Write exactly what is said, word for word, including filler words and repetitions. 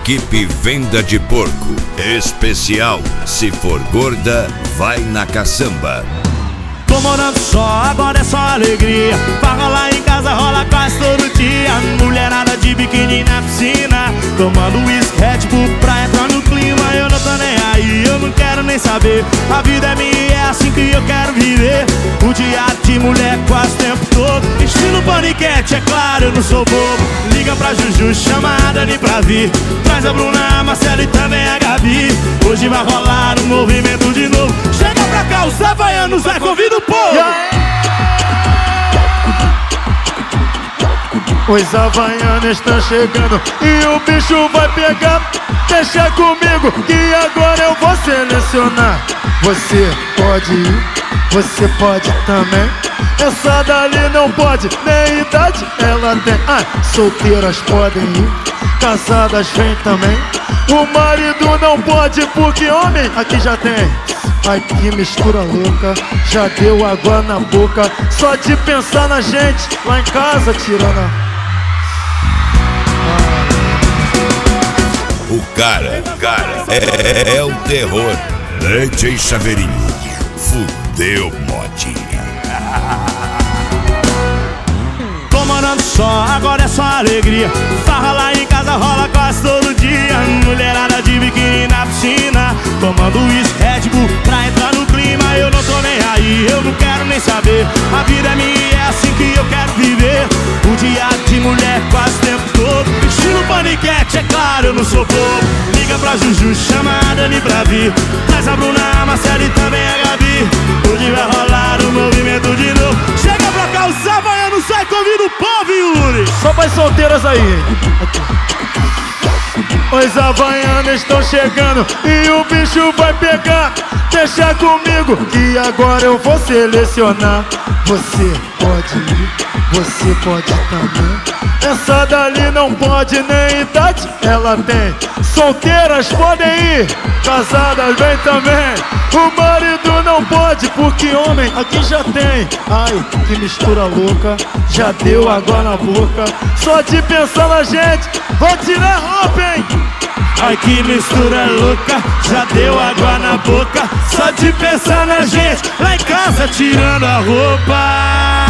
Equipe Venda de Porco. Especial, se for gorda, vai na caçamba. Tô morando só, agora é só alegria. Pra rolar em casa, rola quase todo dia. Mulherada de biquíni na piscina, tomando uísque, Red Bull pra entrar no clima. Eu não tô nem aí, eu não quero nem saber. A vida é minha e é assim que eu quero viver. O dia de mulher quase o tempo todo. Estilo paniquete, é claro, eu não sou bobo. Liga pra Juju, chama a Dani pra vir. Traz a Bruna, a Marcela e também a Gabi. Hoje vai rolar um movimento de novo. Chega pra cá, os havaianos, vai, convida o povo. Yeah. Os havaianos estão chegando e o bicho vai pegar. Deixa comigo que agora eu vou selecionar. Você pode ir, você pode também. Essa dali não pode, nem idade ela tem. Ah, solteiras podem ir, casadas vem também. O marido não pode porque homem aqui já tem. Ai que mistura louca, já deu água na boca. Só de pensar na gente lá em casa tirando a... O cara, cara, é, é o terror. D J Chaveirinho, fudeu modinha. Tô morando só, agora é só alegria. Farra lá em casa, rola quase todo dia. Mulherada de biquíni na piscina, tomando uísque, Red Bull pra entrar no clima. Eu não tô nem aí, eu não quero nem saber. A vida é minha e é assim que eu quero viver. O dia de mulher quase o tempo todo. Estilo paniquete, é claro, eu não sou bobo. Liga pra Juju, chama a Dani pra vir. Traz a Bruna, a Marcela e também a Gabi. Hoje vai rolar um movimento de novo. Chega pra cá, os havaianos, sai, convida o povo, Yuri. Só para as solteiras aí. Os havaianos estão chegando e o bicho vai pegar. Deixa comigo que agora eu vou selecionar. Você pode ir, você pode também. Essa dali não pode, nem idade ela tem. Solteiras podem ir, casadas vem também. O marido não pode porque homem aqui já tem. Ai, que mistura louca, já deu água na boca. Só de pensar na gente, vou tirar a roupa, hein? Ai que mistura louca, já deu água na boca. Só de pensar na gente, lá em casa tirando a roupa.